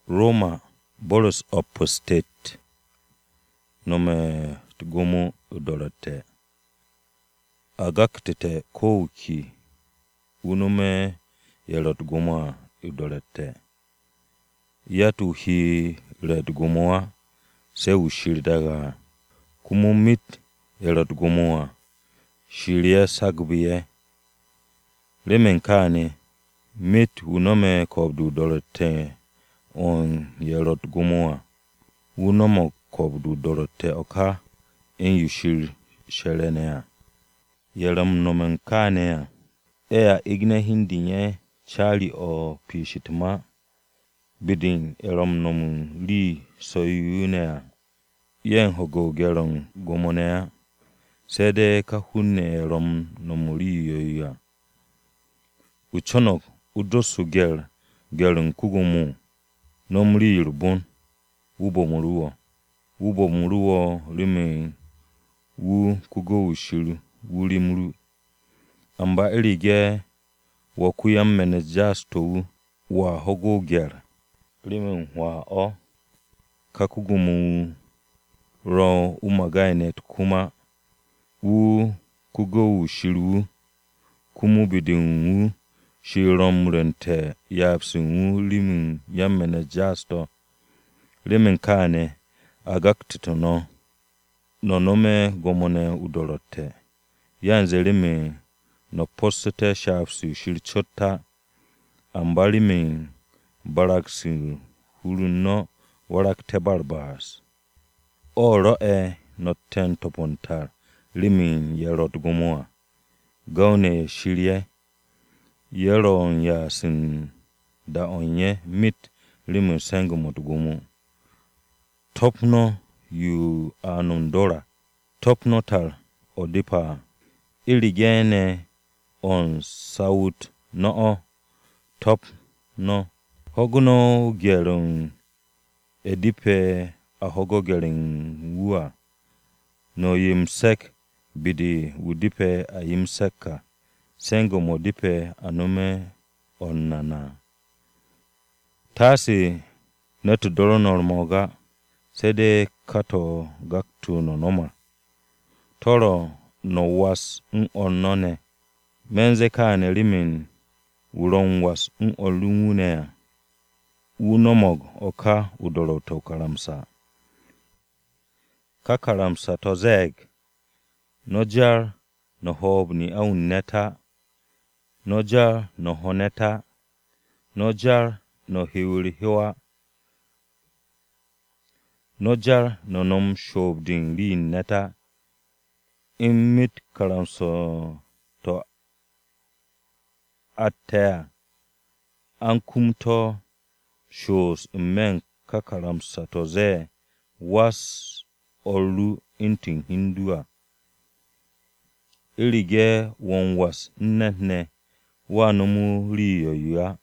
Roma Boros Apostate nome tugomo udolate agaktete kouki unume yelot goma udolate yatu hi red gomoa se ushirdaga kumumit yelot gomoa shiria sagbiye lemenkane mit unome kobdu dolate on yelot gomoa unomo kobdu dolate oka en yushir shelenea yelam nomenkane ea igna hindinye chali o pishitma bidin eram nomun li soyunea yen hogo geron gomonea sede ka hunne eram nomuri yoya uchonok udosu geron kugumu nomuri yurubun ubo muruo rime wu kugo ushiru wurimuru amba erige wakuyam menejasto wa hogo ger rime wa o kakugumu ro umagainet kuma wu kugo ushiru kumu bidin wu shirom rente yapsin wu rime yam menejasto rime kane agaktitono nonome gomone udolote yanze rime no posete shafsi shirchota ambali min baraksi huluno warak tebarbas oro no ten topontar limin yerot gomoa gaune shirye yeron yasin da onye mit limin sengumot gomo topno yu anundora topno tar odipa iligene on saut no top no hoguno gerun edipe a hogo gerun wua no yimsek bidi wudipe a yimseka sengo modipe anume onnana tasi netu doronor moga sede kato gaktu no noma toro no was onnone menze kane limin uron was olungunea unomog oka udolo to karamsa kakaramsa to zeg nojar no hob ni aun neta nojar no honeta nojar no hiwri hiwa nojar no nom shobdin li neta imit karamso to atea ankumto shows men kakaramsa to ze was olu intin hindua ilige won was nnene wanumu riyo ya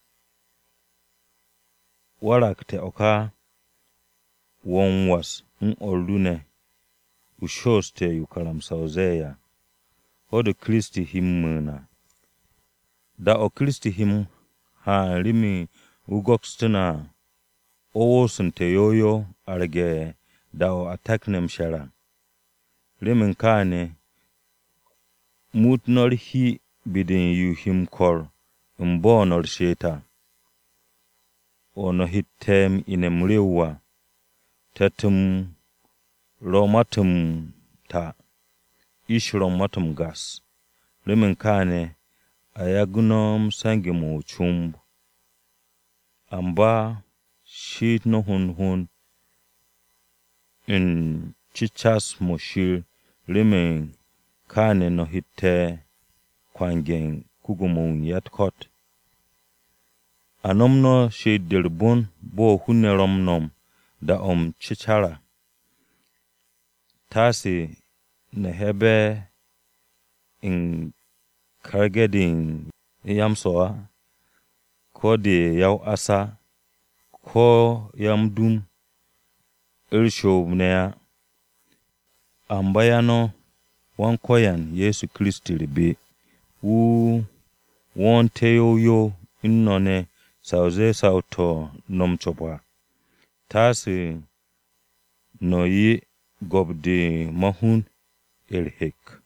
warakte oka won was olune ushoste yukaramsa ozeya odo Kristi himmuna da o Kristi him ha rimi ugokstuna owo sunte yoyo arge da o ataknem shara rimin kane mutnor hi bidin yu him kor mbonor sheta ono hitem inemrewa tatum romatum ta ishromatum gas rimin kane ayagunom sangimu chumb amba shit no hun in chichas moshir rimin kane no hitte kwangen kugumun yatkot anomno shidirbun bo huneromnom da chichara tasi nehebe in kargedin yamsoa ko de yaw asa ko yamdum irshobnea ambayano wankoyan Yesu Kristi ribe wu won teyo innone sauze sauto nomchopa tasi no yi gobdi mahun irhik.